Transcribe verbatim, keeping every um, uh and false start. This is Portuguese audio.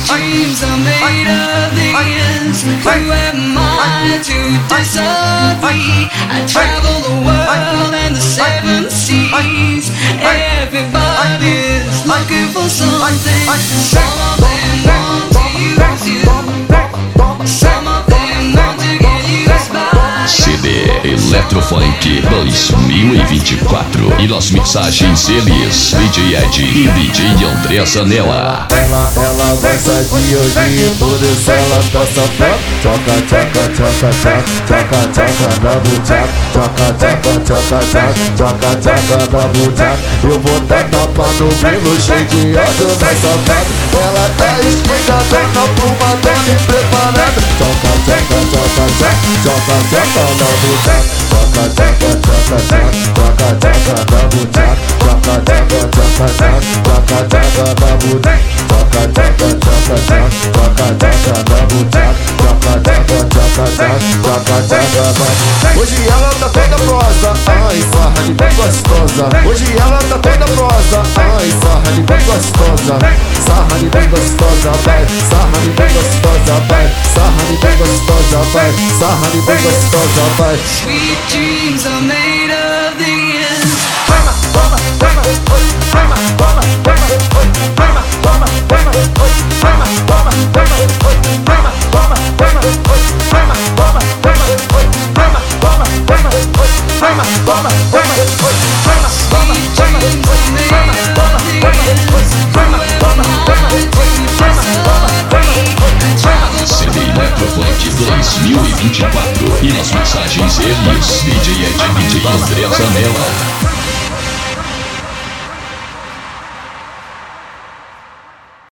dreams are made of these. Who am I to disagree? I travel the world and the seven seas. Everybody's looking for something. Some of them want to use you. Some of them want to get used by. C D Eletrofunk dois mil e vinte e quatro. E nas mensagens eles, D J Ed e D J Andressa Nela. Ela, ela gosta de ouvir, por isso ela tá safada. Tchoca, tchoca, tchoca, tchoca, tchoca, tchoca, double tchoca. Tchoca, tchoca, tchoca, tchoca, tchoca, tchoca, double tchoca. Eu vou dar tapa no grilo, cheio de ódio das safadas. Ela tá esquentada, pluma dela e preparada. Tchoca, tchoca, tchoca, tchoca, tchoca, tchoca, double tchoca. Tchoca, tchoca, tchoca, tchoca, tchoca, double tchoca. Tchoca, tchoca, tchoca, tchoca, tchoca, double tchoca. Tchoca, tchoca, tchoca, tchoca, tchoca, double tchoca. Tchoca, tchoca, tchoca, tchoca, tchoca, double. Hoje ela tá toda prosa, ai, sarra de bem gostosa. Hoje ela tá toda prosa, ai, sarra de bem gostosa. Sarra de bem gostosa, vai. Sarra de bem gostosa, vai. Sarra de bem gostosa, vai. Sarra de bem gostosa, vai. Sweet dreams are made of these. C D Eletrofunk dois mil e vinte e quatro. E nas mensagens eles, D J Ed e D J Andressa Nela.